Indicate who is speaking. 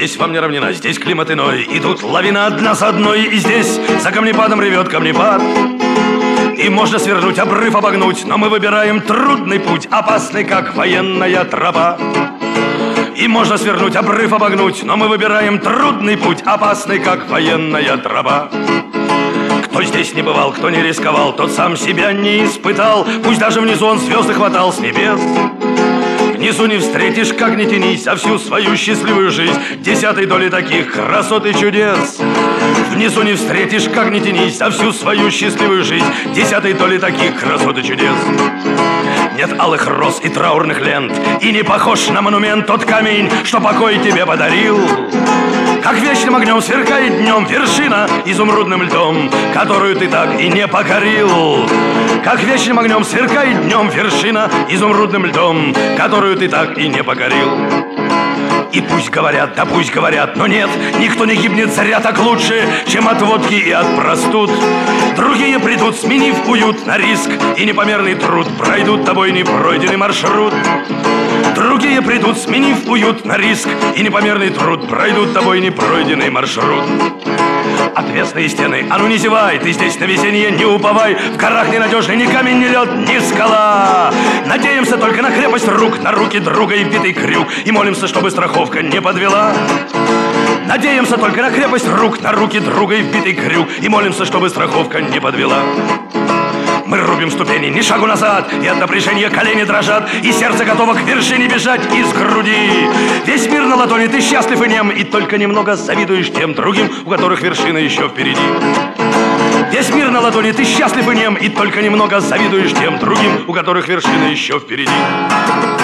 Speaker 1: здесь вам не равнина, здесь климат иной. И тут лавина одна за одной, и здесь за камнепадом ревет камнепад. И можно свернуть, обрыв обогнуть, но мы выбираем трудный путь, опасный, как военная тропа. И можно свернуть, обрыв обогнуть, но мы выбираем трудный путь, опасный, как военная тропа. Кто здесь не бывал, кто не рисковал, тот сам себя не испытал. Пусть даже внизу он звезды хватал с небес. Внизу не встретишь, как ни тянись, а всю свою счастливую жизнь десятой доли таких красот и чудес. Внизу не встретишь, как ни тянись, а всю свою счастливую жизнь десятой доли таких красот и чудес. Нет алых роз и траурных лент, и не похож на монумент тот камень, что покой тебе подарил. Как вечным огнем сверкает днем вершина изумрудным льдом, которую ты так и не покорил. Как вечным огнем сверкает днем вершина изумрудным льдом, которую ты так и не покорил. И пусть говорят, да пусть говорят, но нет, никто не гибнет зря так лучше, чем от водки и от простуд. Другие придут, сменив уют на риск и непомерный труд, пройдут тобой непройденный маршрут. Другие придут, сменив уют на риск и непомерный труд, пройдут тобой непройденный маршрут. Отвесные стены, а ну не зевай, ты здесь на весеннее не уповай. В горах ненадежный ни камень, ни лед, ни скала. Надеемся только на крепость рук, на руки друга и битый крюк, и молимся, чтобы страховка не подвела. Надеемся только на крепость рук, на руки друга и вбитый крюк, и молимся, чтобы страховка не подвела. Мы рубим ступени, ни шагу назад, и от напряжения колени дрожат, и сердце готово к вершине бежать из груди. Весь мир на ладони, ты счастлив и нем, и только немного завидуешь тем другим, у которых вершина еще впереди. Весь мир на ладони, ты счастлив и нем, и только немного завидуешь тем другим, у которых вершина еще впереди.